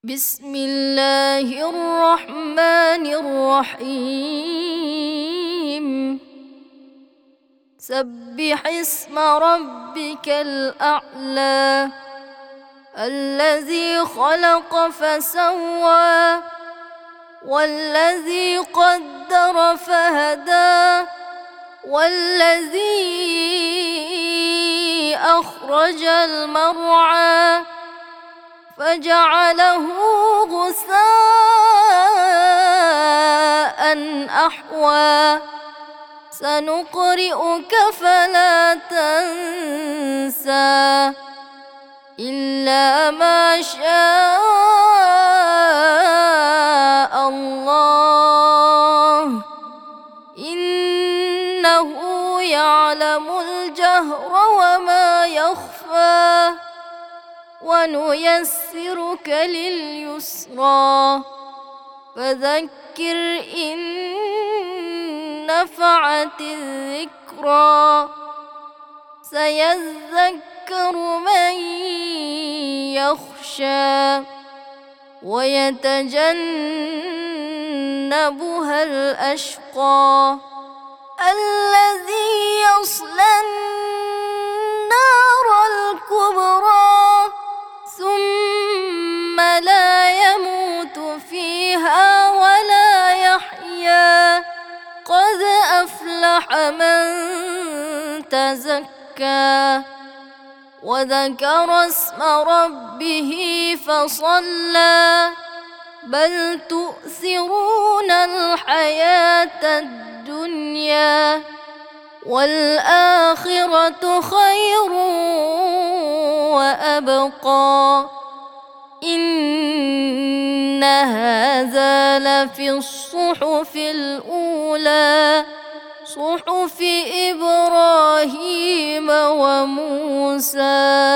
بسم الله الرحمن الرحيم سبح اسم ربك الأعلى الذي خلق فسوى والذي قدر فهدى والذي أخرج المرعى فجعله غثاء أحوى سنقرئك فلا تنسى إلا ما شاء الله إنه يعلم الجهر وما يخفى ونيسرك لليسرى فذكر إن نفعت الذكرى سيذكر من يخشى ويتجنبها الأشقى الذي يصلى النار الكبرى ثم لا يموت فيها ولا يحيا قد أفلح من تزكى وذكر اسم ربه فصلى بل تؤثرون الحياة الدنيا والآخرة خير وأبقى إن هذا لفي الصحف الأولى صحف إبراهيم وموسى.